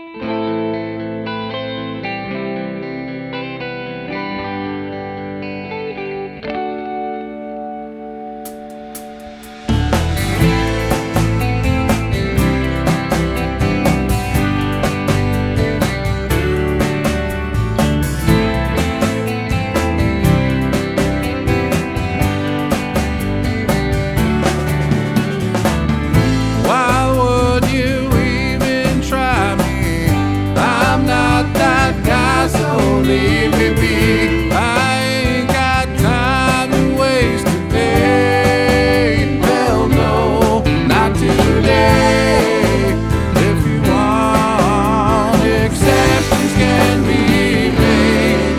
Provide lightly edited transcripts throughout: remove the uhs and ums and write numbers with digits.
Leave me be. I ain't got time to waste today. Well, no, not today. If you want, exceptions can be made.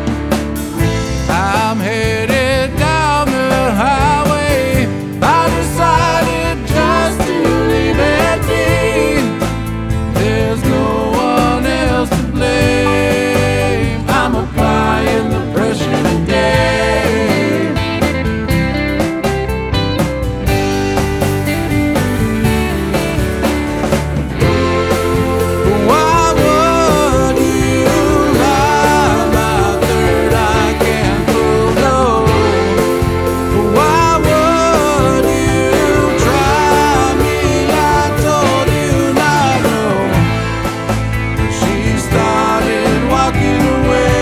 I'm headed down the highway. I decided just to leave it be. There's no one else to blame. Applying the pressure today. Why would you lie? My third eye can't prove no. Why would you try me? I told you not no. She started walking away.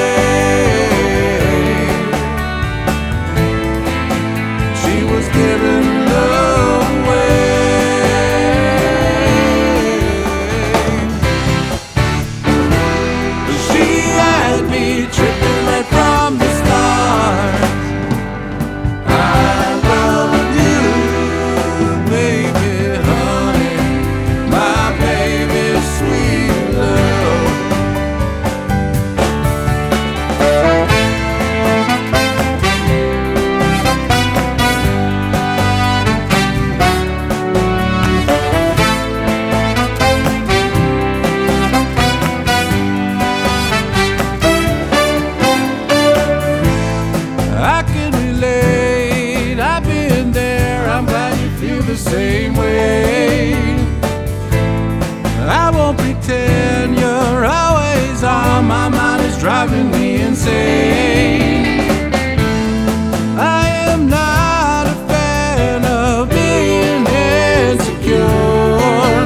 Giving love away. She had me tripping right from the start. I love you, baby, honey, my baby, sweet love. I can relate, I've been there, I'm glad you feel the same way. I won't pretend you're always on my mind, is driving me insane. I am not a fan of being insecure.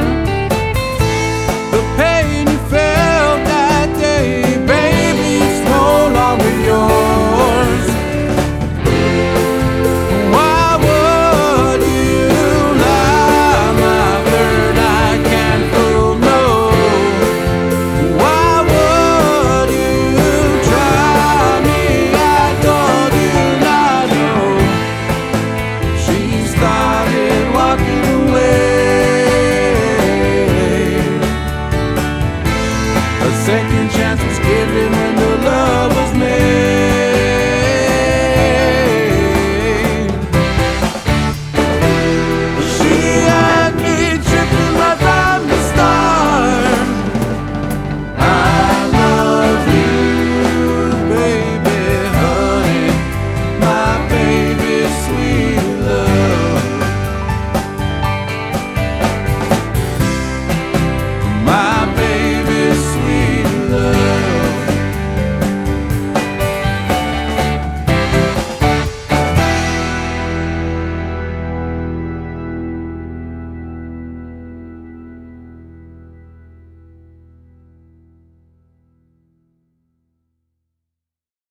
The pain you felt that day, baby, it's no longer yours. A second chance was given when the